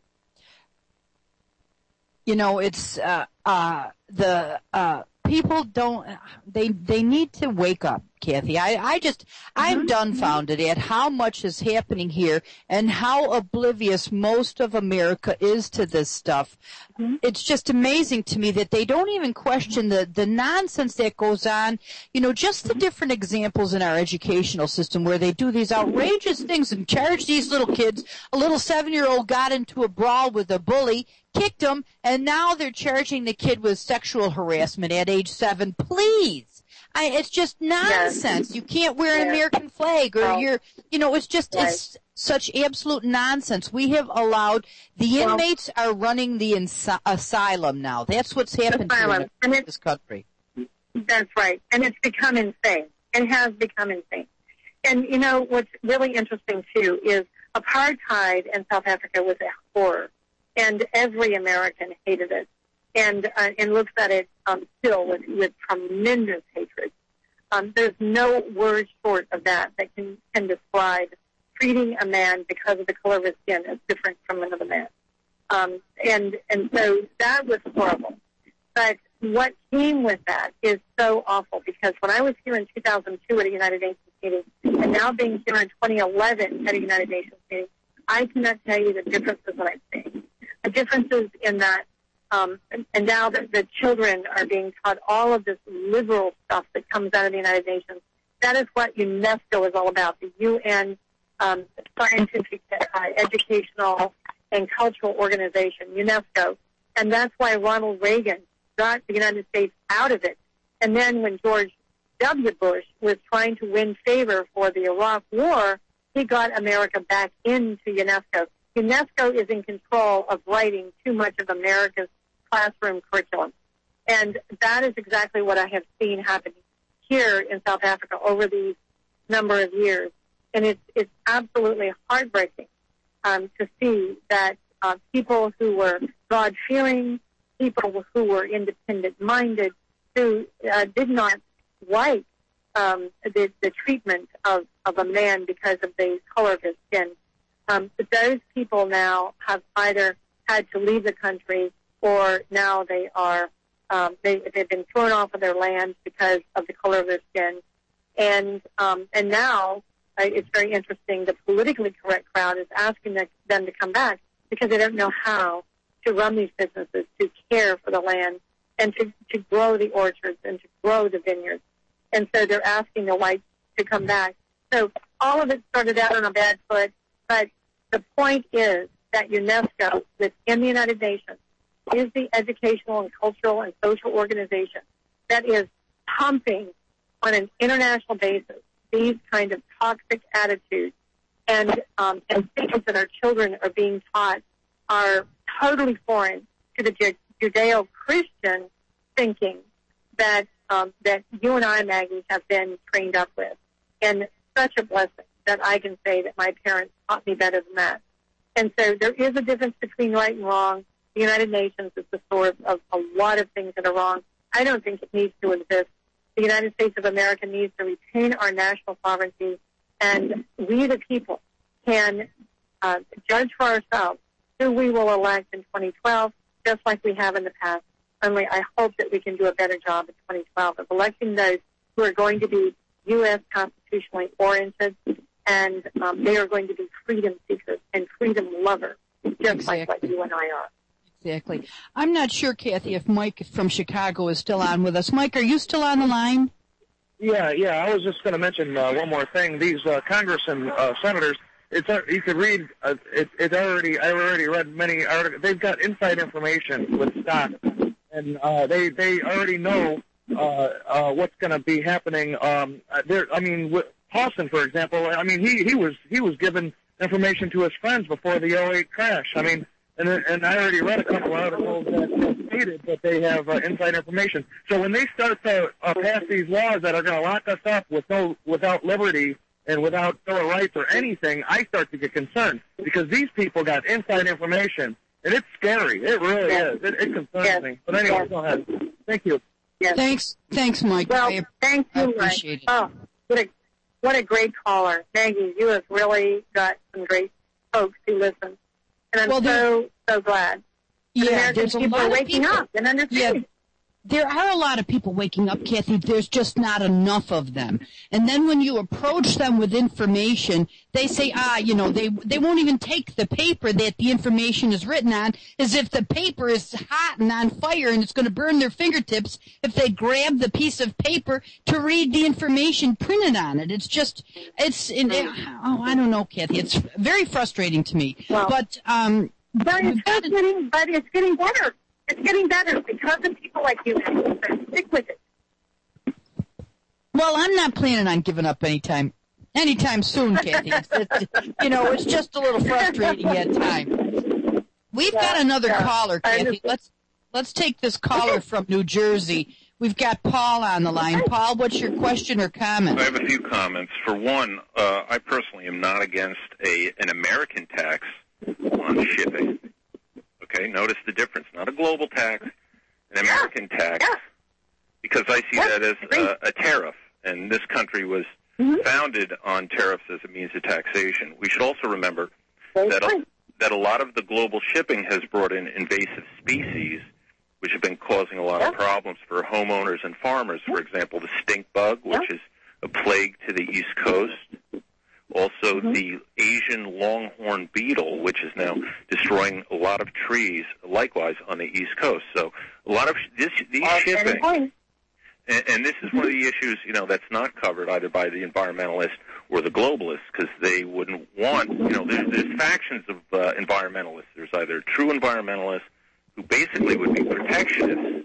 you know, it's uh, uh, the uh, people don't. They they need to wake up, Kathy. I, I just I'm dumbfounded at how much is happening here and how oblivious most of America is to this stuff. Mm-hmm. It's just amazing to me that they don't even question the the nonsense that goes on. You know, just the different examples in our educational system where they do these outrageous things and charge these little kids. A little seven-year-old got into a brawl with a bully, kicked him, and now they're charging the kid with sexual harassment at age seven. Please. I, it's just nonsense. Yes. You can't wear an yes. American flag or oh. you're, you know, it's just, right. it's such absolute nonsense. We have allowed, the well, inmates are running the ins- asylum now. That's what's happened to in this country. That's right. And it's become insane. It has become insane. And, you know, what's really interesting, too, is apartheid in South Africa was a horror. And every American hated it. And uh, and looks at it um, still with, with tremendous hatred. Um, there's no word short of that that can, can describe treating a man because of the color of his skin as different from another man. Um, and and so that was horrible. But what came with that is so awful, because when I was here in two thousand two at a United Nations meeting, and now being here in twenty eleven at a United Nations meeting, I cannot tell you the differences that I'm seeing. The differences in that Um, and, and now that the children are being taught all of this liberal stuff that comes out of the United Nations. That is what UNESCO is all about, the U N um, Scientific, uh, Educational, and Cultural Organization, UNESCO. And that's why Ronald Reagan got the United States out of it. And then when George W. Bush was trying to win favor for the Iraq War, he got America back into UNESCO. UNESCO is in control of writing too much of America's classroom curriculum. And that is exactly what I have seen happening here in South Africa over these number of years. And it's, it's absolutely heartbreaking um, to see that uh, people who were God-fearing, people who were independent-minded, who uh, did not like um, the, the treatment of, of a man because of the color of his skin, um, but those people now have either had to leave the country or now they are um, they, they've been thrown off of their land because of the color of their skin, and um, and now uh, it's very interesting. The politically correct crowd is asking them to come back because they don't know how to run these businesses, to care for the land, and to to grow the orchards and to grow the vineyards, and so they're asking the whites to come back. So all of it started out on a bad foot, but the point is that UNESCO within the United Nations is the educational and cultural and social organization that is pumping on an international basis these kind of toxic attitudes and um, and things that our children are being taught are totally foreign to the Judeo-Christian thinking that um, that you and I, Maggie, have been trained up with. And such a blessing that I can say that my parents taught me better than that. And so there is a difference between right and wrong. The United Nations is the source of a lot of things that are wrong. I don't think it needs to exist. The United States of America needs to retain our national sovereignty, and we, the people, can uh, judge for ourselves who we will elect in twenty twelve, just like we have in the past. Only I hope that we can do a better job in twenty twelve of electing those who are going to be U S constitutionally oriented, and um, they are going to be freedom seekers and freedom lovers, just exactly. like what you and I are. Exactly. I'm not sure, Kathy, if Mike from Chicago is still on with us. Mike, are you still on the line? Yeah, yeah. I was just going to mention uh, one more thing. These uh, Congress and uh, senators, it's uh, you could read. Uh, it, it already. I already read many articles. They've got inside information with stock, and uh, they they already know uh, uh, what's going to be happening. Um, there. I mean, with Paulson, for example. I mean, he he was he was given information to his friends before the oh eight crash. I mean. And and I already read a couple articles that stated that they have uh, inside information. So when they start to uh, pass these laws that are going to lock us up with no without liberty and without Bill of Rights or anything, I start to get concerned because these people got inside information, and it's scary. It really yes. is. It, it concerns yes. me. But anyway, yes. go ahead. Thank you. Yes. Thanks, thanks, Mike. Well, I, thank you, I Mike. appreciate it. Oh, what a what a great caller, Maggie. You have really got some great folks who listen, and I'm well, so so glad. Yeah, the American there's a people lot are of waking people. up and understanding. Yeah. There are a lot of people waking up, Kathy. There's just not enough of them. And then when you approach them with information, they say, ah, you know, they they won't even take the paper that the information is written on, as if the paper is hot and on fire and it's going to burn their fingertips if they grab the piece of paper to read the information printed on it. It's just, it's, it, oh, I don't know, Kathy. It's very frustrating to me. Well, but, um, but it's getting, but it's getting better. It's getting better because of people like you. Stick with it. Well, I'm not planning on giving up anytime, anytime soon, Kathy. It's, it's, you know, it's just a little frustrating at times. We've yeah, got another yeah. caller, Kathy. Let's let's take this caller from New Jersey. We've got Paul on the line. Paul, what's your question or comment? I have a few comments. For one, uh, I personally am not against a an American tax on shipping. Okay, notice the difference. Not a global tax, an American yeah. tax, yeah. because I see yeah. that as a, a tariff, and this country was mm-hmm. founded on tariffs as a means of taxation. We should also remember Very that fine. a, that a lot of the global shipping has brought in invasive species, which have been causing a lot yeah. of problems for homeowners and farmers. For example, the stink bug, which yeah. is a plague to the East Coast. Also, mm-hmm. the Asian longhorn beetle, which is now destroying a lot of trees, likewise on the East Coast. So, a lot of sh- this, these uh, shipping, and, and this is one of the issues, you know, that's not covered either by the environmentalists or the globalists, because they wouldn't want, you know, there's, there's factions of uh, environmentalists. There's either true environmentalists who basically would be protectionists,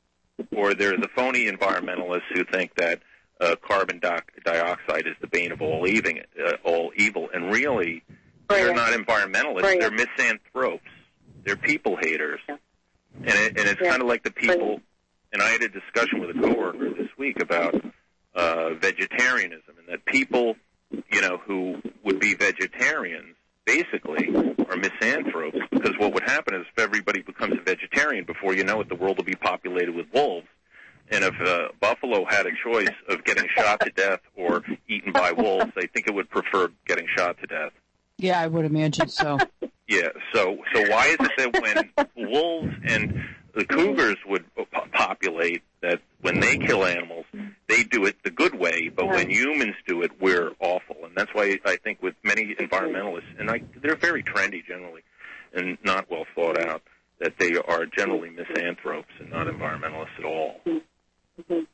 or they're the phony environmentalists who think that Uh, carbon di- dioxide is the bane of all evil, uh, all evil, and really, they're not environmentalists. They're misanthropes. They're people haters, yeah. and it, and it's yeah. kind of like the people. And I had a discussion with a coworker this week about uh, vegetarianism, and that people, you know, who would be vegetarians basically are misanthropes, because what would happen is if everybody becomes a vegetarian, before you know it, the world will be populated with wolves. And if uh, Buffalo had a choice of getting shot to death or eaten by wolves, I think it would prefer getting shot to death. Yeah, I would imagine so. Yeah, so so why is it that when wolves and the cougars would po- populate, that when they kill animals, they do it the good way, but when humans do it, we're awful? And that's why I think with many environmentalists, and I, they're very trendy generally and not well thought out, that they are generally misanthropes and not environmentalists at all. Okay.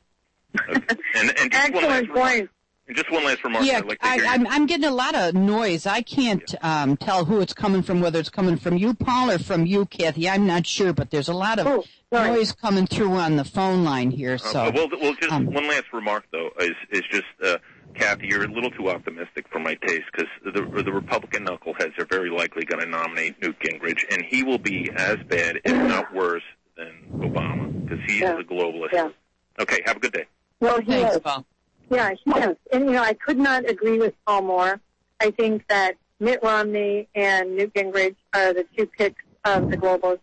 And, and just one last remark. And just one last remark. Yeah, I'd like to I, hear I'm, I'm getting a lot of noise. I can't um, tell who it's coming from, whether it's coming from you, Paul, or from you, Kathy. I'm not sure, but there's a lot of oh, noise coming through on the phone line here. So, uh, well, well, just um, one last remark, though, is is just, uh, Kathy, you're a little too optimistic for my taste, because the, the Republican knuckleheads are very likely going to nominate Newt Gingrich, and he will be as bad, if not worse, than Obama, because he yeah. is a globalist. Yeah. Okay, have a good day. Well, he Thanks, is. Paul. Yeah, he is. And, you know, I could not agree with Paul more. I think that Mitt Romney and Newt Gingrich are the two picks of the globalists.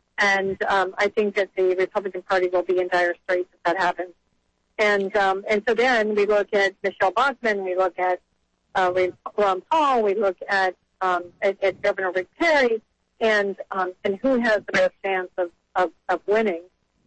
And um, I think that the Republican Party will be in dire straits if that happens. And um, and so then we look at Michelle Bachmann, we look at uh, Ron Paul, we look at, um, at, at Governor Rick Perry, and um, and who has the best chance of, of, of winning.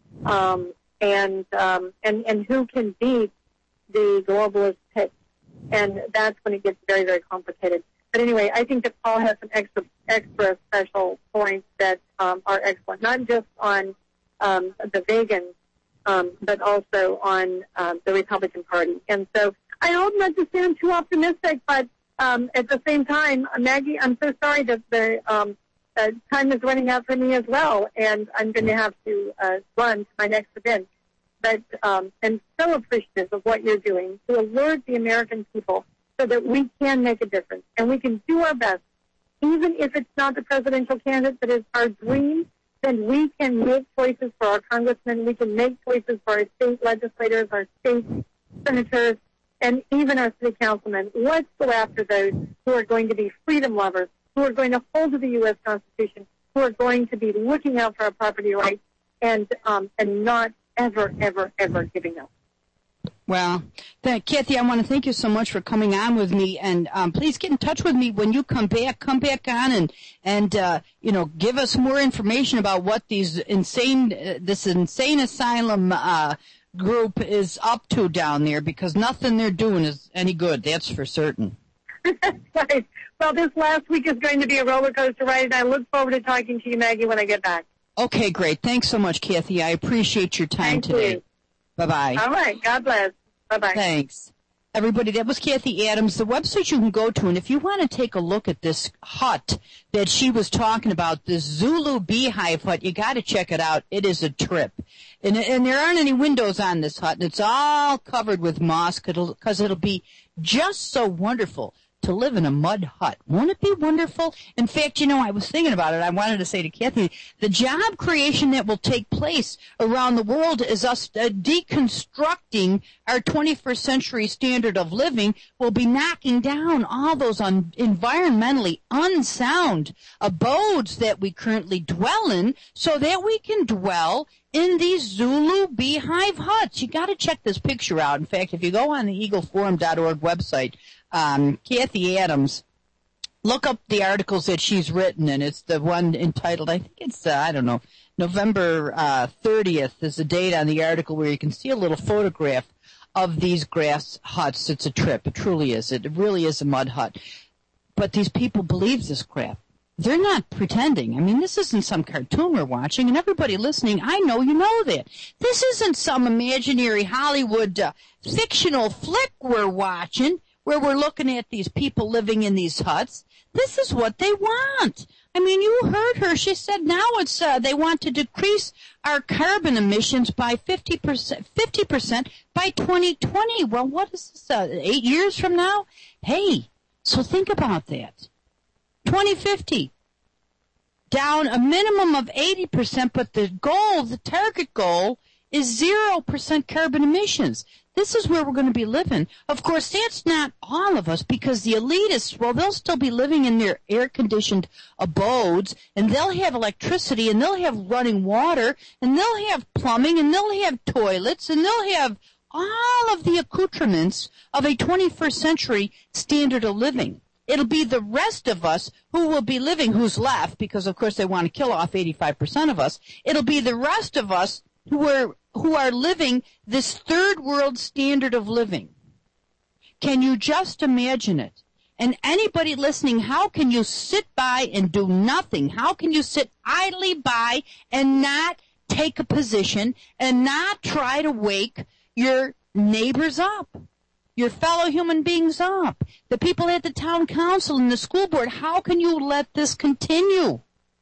Um And um, and and who can beat the globalist pick, and that's when it gets very, very complicated. But anyway, I think that Paul has some extra extra special points that um, are excellent, not just on um, the vegans, um, but also on um, the Republican Party. And so I hope not to sound too optimistic, but um, at the same time, Maggie, I'm so sorry that the um, Uh, time is running out for me as well, and I'm going to have to uh, run to my next event. But um, I'm so appreciative of what you're doing to alert the American people so that we can make a difference, and we can do our best even if it's not the presidential candidate that is our dream, then we can make choices for our congressmen, we can make choices for our state legislators, our state senators, and even our city councilmen. Let's go after those who are going to be freedom lovers, who are going to hold to the U S Constitution, who are going to be looking out for our property rights, and um, and not ever, ever, ever giving up. Well, th- Kathy, I want to thank you so much for coming on with me, and um, please get in touch with me when you come back. Come back on and and uh, you know, give us more information about what these insane, uh, this insane asylum uh, group is up to down there, because nothing they're doing is any good. That's for certain. Right. Well, this last week is going to be a roller coaster ride, and I look forward to talking to you, Maggie, when I get back. Okay, great. Thanks so much, Kathy. I appreciate your time Thank today. You. Bye-bye. All right. God bless. Bye-bye. Thanks. Everybody, that was Kathy Adams. The website you can go to, and if you want to take a look at this hut that she was talking about, this Zulu beehive hut, you got to check it out. It is a trip. And, and there aren't any windows on this hut, and it's all covered with moss because it'll be just so wonderful to live in a mud hut. Won't it be wonderful? In fact, you know, I was thinking about it. I wanted to say to Kathy, the job creation that will take place around the world is us uh, deconstructing our twenty-first century standard of living. Will be knocking down all those un- environmentally unsound abodes that we currently dwell in so that we can dwell in these Zulu beehive huts. You got to check this picture out. In fact, if you go on the eagle forum dot org website, Um, Kathy Adams, look up the articles that she's written, and it's the one entitled, I think it's, uh, I don't know, November uh, thirtieth is the date on the article where you can see a little photograph of these grass huts. It's a trip. It truly is. It really is a mud hut. But these people believe this crap. They're not pretending. I mean, this isn't some cartoon we're watching, and everybody listening, I know you know that. This isn't some imaginary Hollywood uh, fictional flick we're watching, where we're looking at these people living in these huts. This is what they want. I mean, you heard her. She said now it's uh, they want to decrease our carbon emissions by fifty percent, fifty percent by twenty twenty. Well, what is this, uh, eight years from now? Hey, so think about that. twenty fifty, down a minimum of eighty percent, but the goal, the target goal, is zero percent carbon emissions. This is where we're going to be living. Of course, that's not all of us, because the elitists, well, they'll still be living in their air-conditioned abodes, and they'll have electricity, and they'll have running water, and they'll have plumbing, and they'll have toilets, and they'll have all of the accoutrements of a twenty-first century standard of living. It'll be the rest of us who will be living, who's left, because, of course, they want to kill off eighty-five percent of us. It'll be the rest of us who are who are living this third world standard of living. Can you just imagine it? And anybody listening, how can you sit by and do nothing? How can you sit idly by and not take a position and not try to wake your neighbors up, your fellow human beings up, the people at the town council and the school board? How can you let this continue?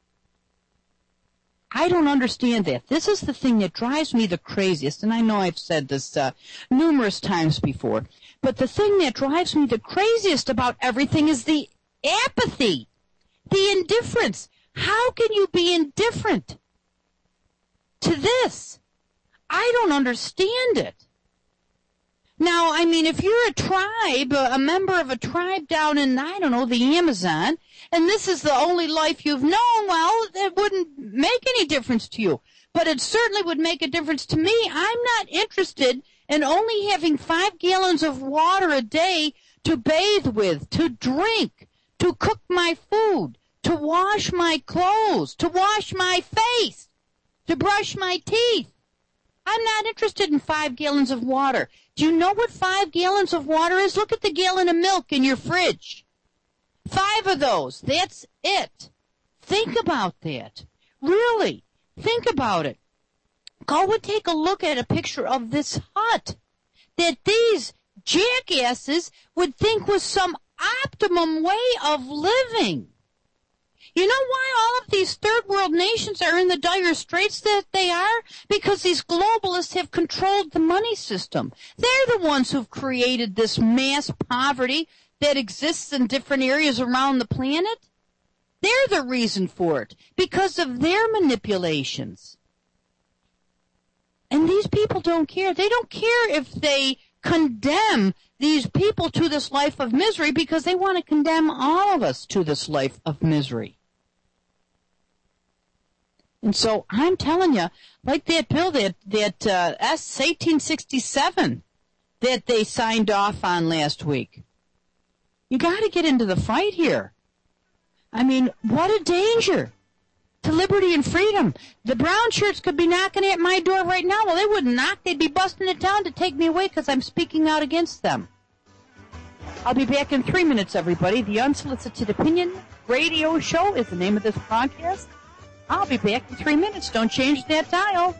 I don't understand that. This is the thing that drives me the craziest, and I know I've said this uh, numerous times before, but the thing that drives me the craziest about everything is the apathy, the indifference. How can you be indifferent to this? I don't understand it. Now, I mean, if you're a tribe, a member of a tribe down in, I don't know, the Amazon, and this is the only life you've known, well, it wouldn't make any difference to you. But it certainly would make a difference to me. I'm not interested in only having five gallons of water a day to bathe with, to drink, to cook my food, to wash my clothes, to wash my face, to brush my teeth. I'm not interested in five gallons of water. Do you know what five gallons of water is? Look at the gallon of milk in your fridge. Five of those. That's it. Think about that. Really. Think about it. Go and take a look at a picture of this hut that these jackasses would think was some optimum way of living. You know why all of these third world nations are in the dire straits that they are? Because these globalists have controlled the money system. They're the ones who've created this mass poverty that exists in different areas around the planet. They're the reason for it because of their manipulations. And these people don't care. They don't care if they condemn these people to this life of misery because they want to condemn all of us to this life of misery. And so I'm telling you, like that bill, that, that uh, S eighteen sixty-seven that they signed off on last week, you got to get into the fight here. I mean, what a danger to liberty and freedom. The brown shirts could be knocking at my door right now. Well, they wouldn't knock. They'd be busting it down to take me away because I'm speaking out against them. I'll be back in three minutes, everybody. The Unsolicited Opinion Radio Show is the name of this podcast. I'll be back in three minutes. Don't change that dial.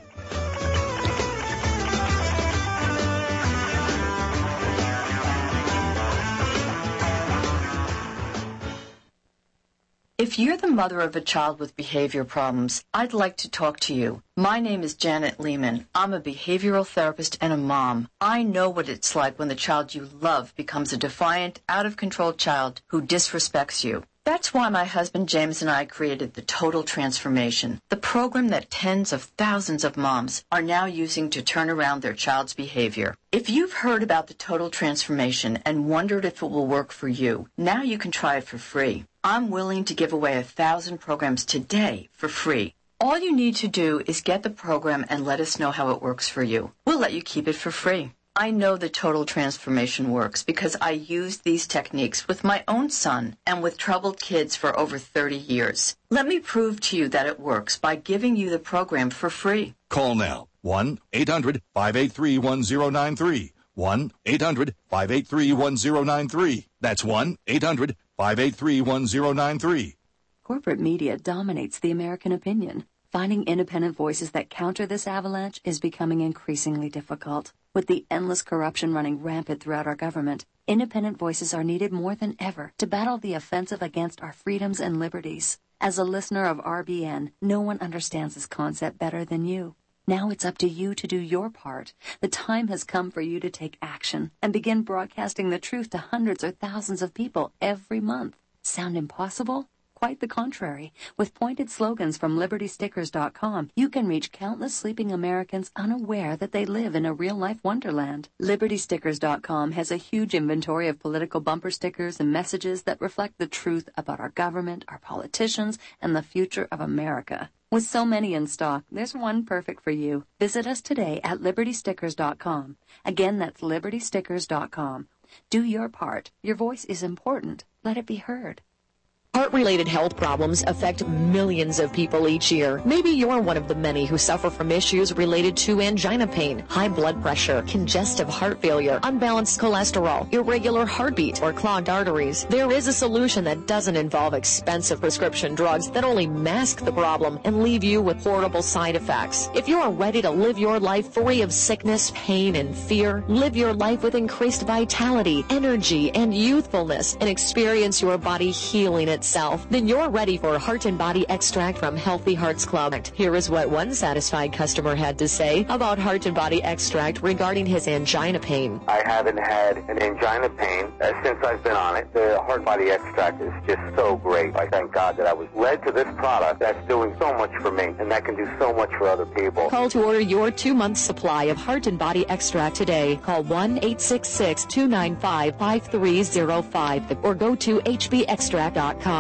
If you're the mother of a child with behavior problems, I'd like to talk to you. My name is Janet Lehman. I'm a behavioral therapist and a mom. I know what it's like when the child you love becomes a defiant, out-of-control child who disrespects you. That's why my husband James and I created the Total Transformation, the program that tens of thousands of moms are now using to turn around their child's behavior. If you've heard about the Total Transformation and wondered if it will work for you, now you can try it for free. I'm willing to give away a thousand programs today for free. All you need to do is get the program and let us know how it works for you. We'll let you keep it for free. I know the Total Transformation works because I used these techniques with my own son and with troubled kids for over thirty years. Let me prove to you that it works by giving you the program for free. Call now. one eight hundred five eight three one zero nine three. one eight hundred five eight three one zero nine three. That's one eight hundred five eight three one zero nine three. Corporate media dominates the American opinion. Finding independent voices that counter this avalanche is becoming increasingly difficult. With the endless corruption running rampant throughout our government, independent voices are needed more than ever to battle the offensive against our freedoms and liberties. As a listener of R B N, no one understands this concept better than you. Now it's up to you to do your part. The time has come for you to take action and begin broadcasting the truth to hundreds or thousands of people every month. Sound impossible? Quite the contrary. With pointed slogans from Liberty Stickers dot com, you can reach countless sleeping Americans unaware that they live in a real-life wonderland. Liberty Stickers dot com has a huge inventory of political bumper stickers and messages that reflect the truth about our government, our politicians, and the future of America. With so many in stock, there's one perfect for you. Visit us today at Liberty Stickers dot com. Again, that's Liberty Stickers dot com. Do your part. Your voice is important. Let it be heard. Heart-related health problems affect millions of people each year. Maybe you're one of the many who suffer from issues related to angina pain, high blood pressure, congestive heart failure, unbalanced cholesterol, irregular heartbeat, or clogged arteries. There is a solution that doesn't involve expensive prescription drugs that only mask the problem and leave you with horrible side effects. If you're ready to live your life free of sickness, pain, and fear, live your life with increased vitality, energy, and youthfulness, and experience your body healing itself, then you're ready for Heart and Body Extract from Healthy Hearts Club. Here is what one satisfied customer had to say about Heart and Body Extract regarding his angina pain. I haven't had an angina pain uh, since I've been on it. The Heart Body Extract is just so great. I thank God that I was led to this product that's doing so much for me and that can do so much for other people. Call to order your two-month supply of Heart and Body Extract today. Call one eight six six, two nine five, five three zero five or go to H B extract dot com.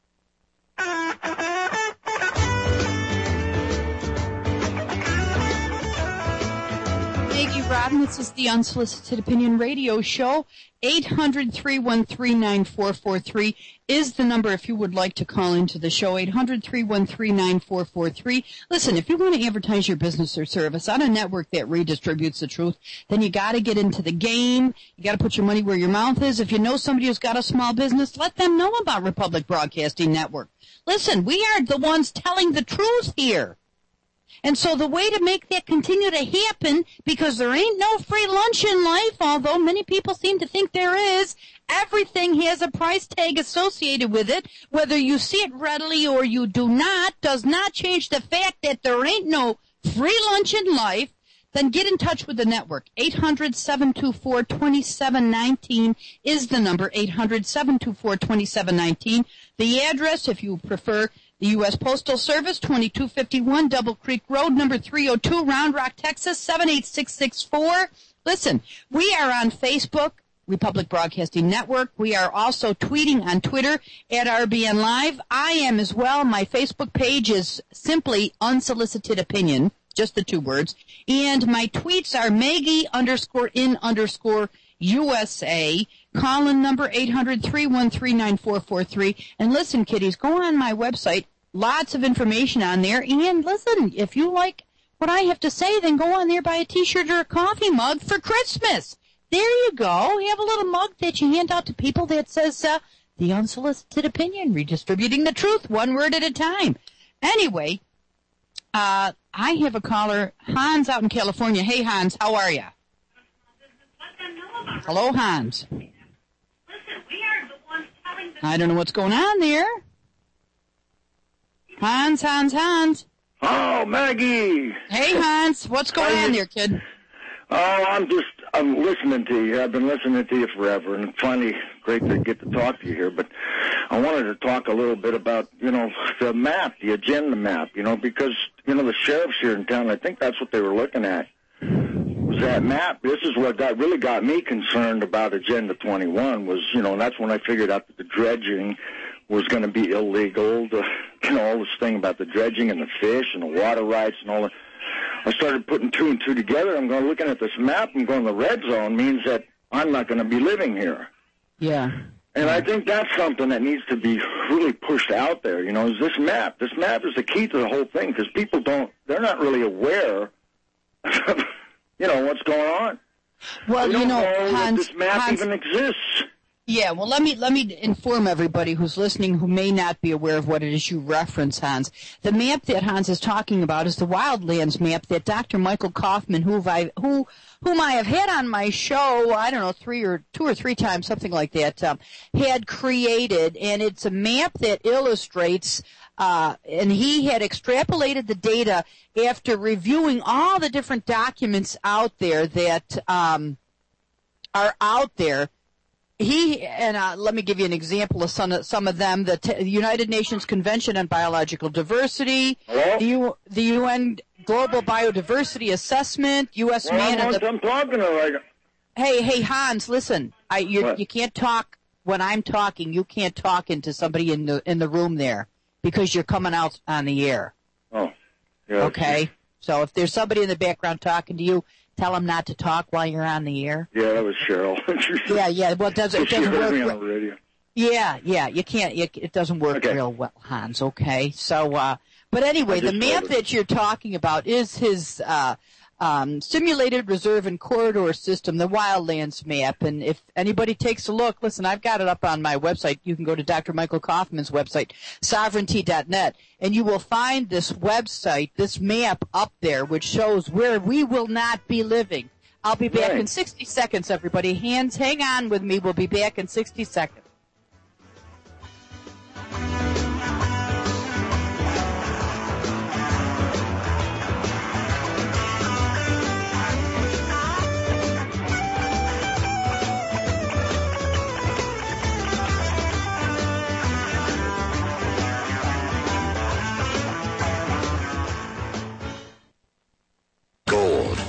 Maggie Rodden, this is the Unsolicited Opinion Radio Show. eight hundred, three one three, nine four four three is the number if you would like to call into the show, eight hundred, three one three, nine four four three. Listen, if you want to advertise your business or service on a network that redistributes the truth, then you got to get into the game. You got to put your money where your mouth is. If you know somebody who's got a small business, let them know about Republic Broadcasting Network. Listen, we are the ones telling the truth here. And so the way to make that continue to happen, because there ain't no free lunch in life, although many people seem to think there is, everything has a price tag associated with it. Whether you see it readily or you do not, does not change the fact that there ain't no free lunch in life. then get in touch with the network. eight hundred, seven two four, two seven one nine is the number, eight hundred, seven two four, two seven one nine. The address, if you prefer, the U S Postal Service, twenty-two fifty-one Double Creek Road, number three oh two, Round Rock, Texas, seven eight six six four. Listen, we are on Facebook, Republic Broadcasting Network. We are also tweeting on Twitter at R B N Live. I am as well. My Facebook page is simply Unsolicited Opinion, just the two words. And my tweets are Maggie underscore in underscore U S A. Call in number eight hundred, three one three, nine four four three. And listen, kiddies, go on my website. Lots of information on there. And listen, if you like what I have to say, then go on there, buy a T-shirt or a coffee mug for Christmas. There you go. You have a little mug that you hand out to people that says, uh, the unsolicited opinion, redistributing the truth, one word at a time. Anyway, uh, I have a caller, Hans out in California. Hey, Hans, how are you? Hello, Hans. I don't know what's going on there. Hans, Hans, Hans. Oh, Maggie. Hey, Hans. What's going on there, kid? Oh, I'm just, I'm listening to you. I've been listening to you forever, and it's finally great to get to talk to you here. But I wanted to talk a little bit about, you know, the map, the agenda map, you know, because, you know, the sheriffs here in town, I think that's what they were looking at, was that map. This is what got really got me concerned about Agenda twenty-one was, you know, and that's when I figured out that the dredging was going to be illegal, the, you know, all this thing about the dredging and the fish and the water rights and all that. I started putting two and two together. I'm going looking at this map and going, the red zone means that I'm not going to be living here. Yeah. And I think that's something that needs to be really pushed out there. You know, is this map? This map is the key to the whole thing because people don't, they're not really aware of, you know, what's going on. Well, they don't you know, know Hans, that this map Hans, even exists. Yeah, well, let me let me inform everybody who's listening who may not be aware of what it is you reference, Hans. The map that Hans is talking about is the Wildlands map that Doctor Michael Kaufman, who I who whom I have had on my show, I don't know, three or two or three times, something like that, um, had created, and it's a map that illustrates. Uh, and he had extrapolated the data after reviewing all the different documents out there that um, are out there. He, and uh, let me give you an example of some of, some of them. The, T- the United Nations Convention on Biological Diversity, the, U- the U N Global Biodiversity Assessment, U S Well, Man. I'm, The, I'm talking to like. hey, hey, Hans, listen. I, you you can't talk when I'm talking. You can't talk into somebody in the in the room there because you're coming out on the air. Oh, yeah. Okay. So if there's somebody in the background talking to you, tell them not to talk while you're on the air. Yeah, that was Cheryl. yeah, yeah. Well, it doesn't, it She doesn't heard work. me on the radio. Yeah, yeah. You can't. You, it doesn't work Okay. real well, Hans. Okay. So, uh, but anyway, I the just map told her. that you're talking about is his uh, um, simulated reserve and corridor system, the Wildlands map. And if anybody takes a look, listen, I've got it up on my website. You can go to Doctor Michael Kaufman's website, sovereignty dot net, and you will find this website, this map up there, which shows where we will not be living. I'll be back Right. in sixty seconds, everybody. Hands, hang on with me. We'll be back in sixty seconds.